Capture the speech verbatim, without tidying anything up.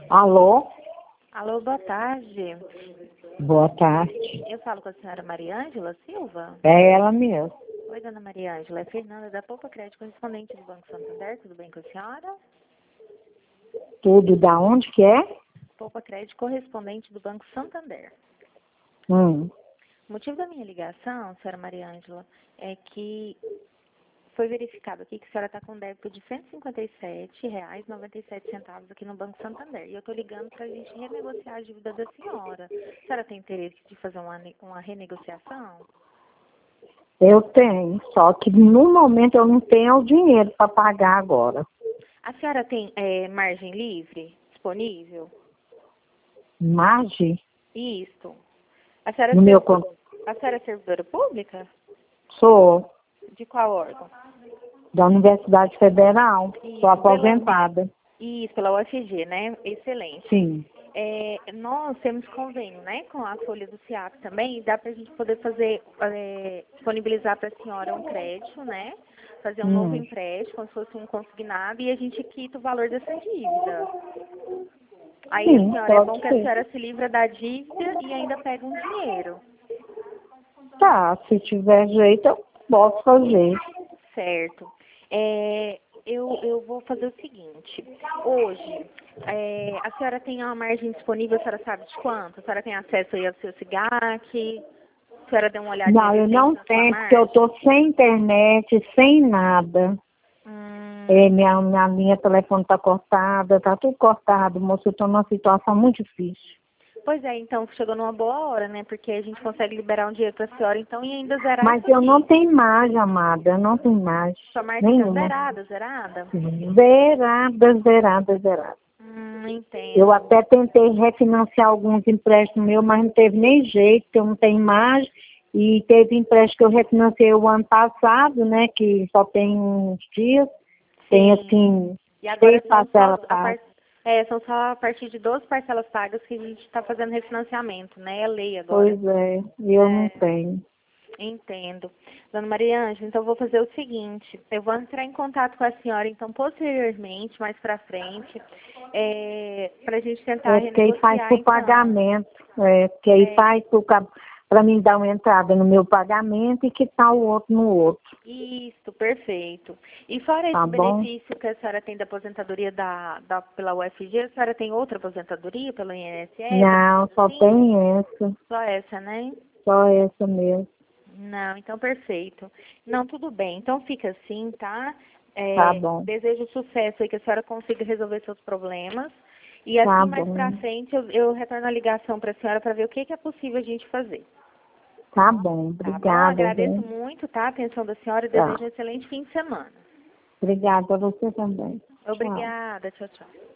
Alô? Alô, boa tarde. Boa tarde. Eu falo com a senhora Mariângela Silva? É ela mesmo. Oi, dona Mariângela. É Fernanda da Poupa Crédito, correspondente do Banco Santander. Tudo bem com a senhora? Tudo da onde que é? Poupa Crédito, correspondente do Banco Santander. Hum. O motivo da minha ligação, senhora Mariângela, é que foi verificado aqui que a senhora está com débito de cento e cinquenta e sete reais e noventa e sete centavos aqui no Banco Santander. E eu estou ligando para a gente renegociar a dívida da senhora. A senhora tem interesse de fazer uma, ne- uma renegociação? Eu tenho, só que no momento eu não tenho o dinheiro para pagar agora. A senhora tem é, margem livre disponível? Margem Isso. A senhora, no é meu servidora, conto. a senhora é servidora pública? Sou De qual órgão? da Universidade Federal, Isso, sou aposentada. Isso, pela U F G, né? Excelente. Sim. É, nós temos convênio, né, com a Folha do SEAP também, e dá para a gente poder fazer, é, disponibilizar para a senhora um crédito, né, fazer um novo Hum. empréstimo, como se fosse um consignado, e a gente quita o valor dessa dívida. Aí a Sim, senhora, é bom pode que a ser. senhora se livra da dívida e ainda pega um dinheiro, Tá, se tiver jeito eu posso fazer. certo? É, eu, eu vou fazer o seguinte, hoje, é, a senhora tem uma margem disponível, a senhora sabe de quanto? A senhora tem acesso aí ao seu SIGAC? A senhora deu uma olhadinha Não, eu recente não na sua tenho, porque eu margem? tô sem internet, sem nada. Hum, É, minha, minha linha de telefone tá cortada, tá tudo cortado, moço, eu tô numa situação muito difícil. pois é, então chegou numa boa hora, né? Porque a gente consegue liberar um dinheiro para a senhora, então, e ainda zerar Mas isso eu não aqui. tenho imagem, amada, eu não tenho imagem Sua margem tá nenhuma. zerada, zerada? Zerada, zerada, zerada. Hum, Eu entendo. até tentei refinanciar alguns empréstimos meus, mas não teve nem jeito, eu não tenho imagem. E teve empréstimo que eu refinanciei o ano passado, né, que só tem uns dias. Tem, Sim. assim, E agora seis são só parcelas a pagas. par... é, são só a partir de doze parcelas pagas que a gente está fazendo refinanciamento, né? É lei agora. Pois é, e eu não É, tenho. entendo. Dona Maria Ângela, então eu vou fazer o seguinte, eu vou entrar em contato com a senhora, então, posteriormente, mais pra frente, é, pra gente tentar É porque aí faz renegociar, por então. pagamento, é, porque aí É, faz para mim dar uma entrada no meu pagamento e quitar o outro no outro, isso, perfeito. E fora tá esse bom? benefício que a senhora tem da aposentadoria da, da, pela U F G, a senhora tem outra aposentadoria pelo I N S S, alguma Não, coisa só assim? tem essa, Só essa, né? só essa mesmo. Não, então perfeito. Não, tudo bem. Então fica assim, tá? Tá É, bom, desejo sucesso aí, que a senhora consiga resolver seus problemas. E tá assim, mais pra bom, frente, eu, eu retorno a ligação para a senhora para ver o que, que é possível a gente fazer. tá bom, Tá bom? obrigada, Agradeço viu? muito, tá? A atenção da senhora e Tá, desejo um excelente fim de semana. obrigada a você também. Tchau. Obrigada. Tchau, tchau.